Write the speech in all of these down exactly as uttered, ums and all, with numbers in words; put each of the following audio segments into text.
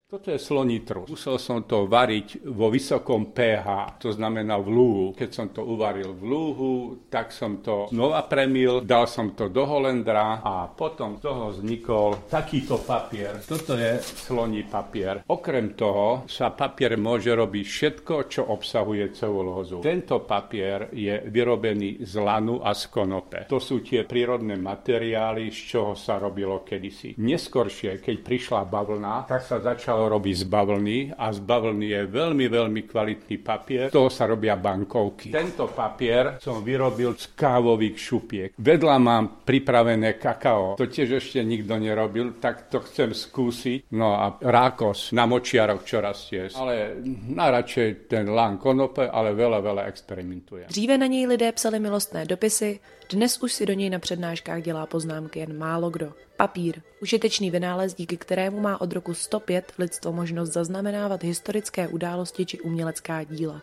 Toto je sloní trus. Musel som to variť vo vysokom pH, to znamená v lúhu. Keď som to uvaril v lúhu, tak som to znova premil, dal som to do holendra a potom z toho vznikol takýto papier. Toto je sloní papier. Okrem toho sa papier môže robiť všetko, čo obsahuje celulózu. Tento papier je vyrobený z lanu a z konope. To sú tie prírodné materiály, z čoho sa robilo kedysi. Neskoršie, keď prišla bavlna, tak sa začalo robí z bavlny a z bavlny je veľmi, veľmi kvalitný papier. Z toho sa robia bankovky. Tento papier som vyrobil z kávových šupiek. Vedľa mám pripravené kakao. To tiež ešte nikto nerobil, tak to chcem skúsiť. No a rákos na močiarok, čo rastie. Ale najradšej ten lán konope, ale veľa, veľa experimentujem. Dříve na něj lidé psali milostné dopisy, dnes už si do něj na přednáškách dělá poznámky jen málo kdo. Papír. Užitečný vynález, díky kterému má od roku sto pět lidstvo možnost zaznamenávat historické události či umělecká díla.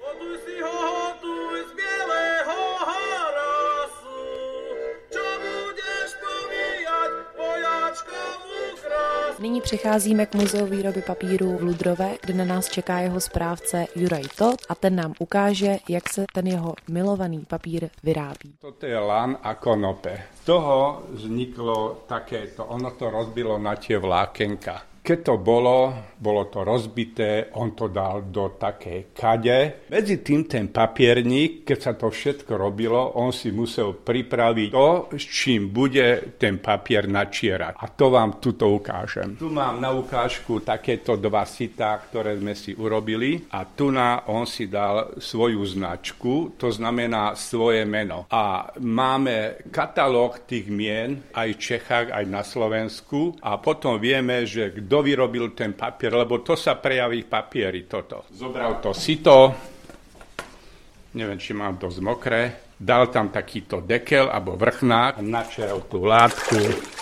Nyní přecházíme k muzeu výroby papíru v Ludrové, kde na nás čeká jeho správce Juraj Todt a ten nám ukáže, jak se ten jeho milovaný papír vyrábí. Toto je lán a konope. Z toho vzniklo takéto, ono to rozbilo na tie vlákenka. Keď to bolo, bolo to rozbité, on to dal do takej kade. Medzi tým ten papierník, keď sa to všetko robilo, on si musel pripraviť to, s čím bude ten papier načierať. A to vám tuto ukážem. Tu mám na ukážku takéto dva sitá, ktoré sme si urobili. A tu na on si dal svoju značku, to znamená svoje meno. A máme katalóg tých mien aj v Čechách, aj na Slovensku. A potom vieme, že kto kto vyrobil ten papier, lebo to sa prejaví v papieri, toto. Zobral to sito, neviem, či mám dosť mokré, dal tam takýto dekel, alebo vrchnák, načerol tú látku.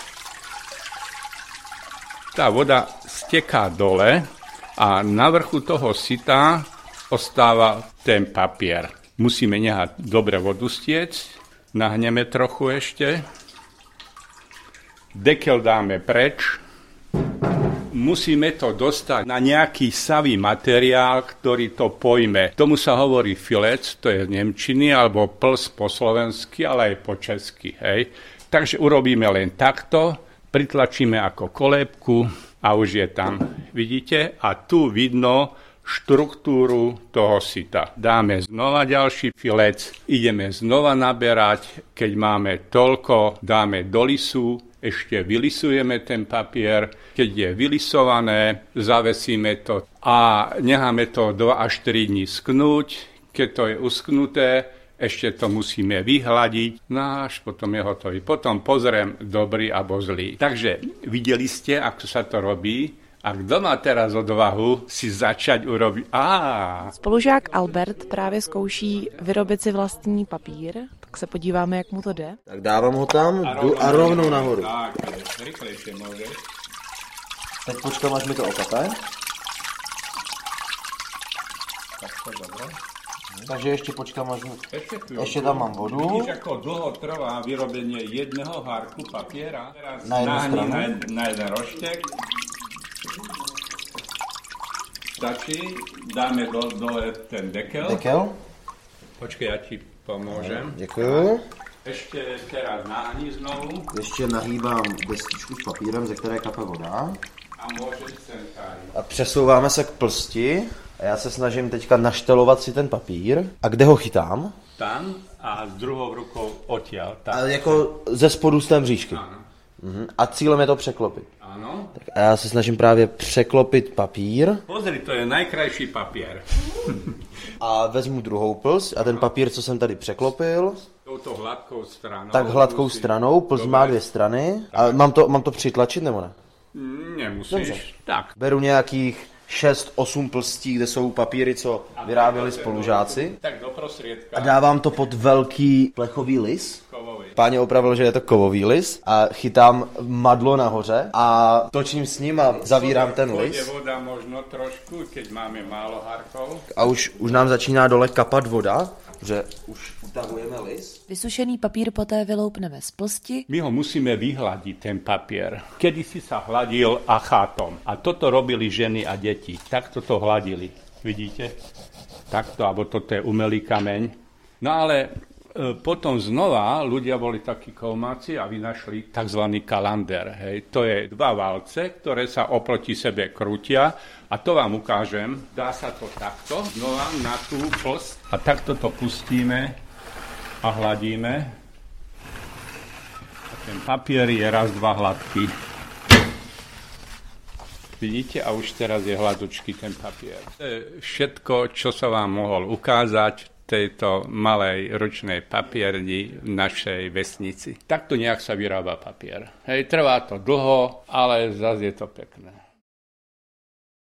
Tá voda steká dole a na vrchu toho sita ostáva ten papier. Musíme nehať dobre vodu stiec, nahneme trochu ešte, dekel dáme preč, musíme to dostať na nejaký savý materiál, ktorý to pojme. Tomu sa hovorí filec, to je z nemčiny, alebo pls po slovensky, ale aj po česky. Hej. Takže urobíme len takto, pritlačíme ako kolébku a už je tam. Vidíte? A tu vidno štruktúru toho sita. Dáme znova ďalší filec, ideme znova naberať, keď máme toľko, dáme do lisu, ešte vylisujeme ten papier, keď je vylisované, zavesíme to a necháme to dva až tri dní sknúť. Keď to je usknuté, ešte to musíme vyhladiť, no až potom je hotový. Potom pozriem dobrý alebo zlý. Takže videli ste, ako sa to robí. A kdo má teraz odvahu si začať urobiť? Á. Spolužák Albert právě zkouší vyrobit si vlastní papír, tak se podíváme, jak mu to jde. Tak dávám ho tam a, jdu a rovnou nahoru. Tak, rychlejšie môžeš. Teď počkám, až mi to okape. Tak to dobré. Takže ještě počkám, až mu... Ešte, ešte tam mám vodu. Vidíš, ako dlho trvá vyrobenie jedného hárku papiera? Teraz na jednu stranu. Na, na jeden roštek. Stačí, dáme do, dole ten dekel. Dekel. Počkej, ja ti pomôžem. Děkuju. Ešte teraz nahní znovu. Ještě nahýbám destičku s papírem, ze které kape voda. A môžeš sem táriť. A přesouváme se k plsti. A já se snažím teďka naštelovat si ten papír. A kde ho chytám? Tam a s druhou rukou odtiaľ. A jako ze spodu z té mřížky. Áno. Mhm. A cílem je to překlopit. Áno. Tak a já se snažím právě překlopit papír. Pozri, to je najkrajší papier. A vezmu druhou plst a ten papír, co jsem tady překlopil, touto hladkou stranou. tak hladkou musí... stranou, plst má dvě strany. A mám to, mám to přitlačit nebo ne? Nemusíš. Dobře. Tak. Beru nějakých šest osm plstí, kde jsou papíry, co vyráběli spolužáci. Tak do prostředka. A dávám to pod velký plechový lis. Kovový. Páně opravil, že je to kovový lis a chytám madlo nahoře a točím s ním a zavírám ten lis. Je voda možno trošku, keď máme málo harkov. A už, už nám začíná dole kapat voda, že už utahujeme lis. Vysušený papír poté vyloupneme z plsti. My ho musíme vyhladiť, ten papier. Kedysi sa hladil achátom. A toto robili ženy a deti. Takto to hladili. Vidíte? Takto, alebo toto je umelý kameň. No ale e, potom znova ľudia boli takí kovmáci a vynašli tzv. Kalander. Hej. To je dva valce, ktoré sa oproti sebe krútia. A to vám ukážem. Dá sa to takto, znova na tú plst. A takto to pustíme a hladíme. A ten papier je raz, dva hladký. Vidíte? A už teraz je hladučký ten papier. To je všetko, čo sa vám mohol ukázať v tejto malej ručnej papierni v našej vesnici. Takto nejak sa vyrába papier. Hej, trvá to dlho, ale zase je to pekné.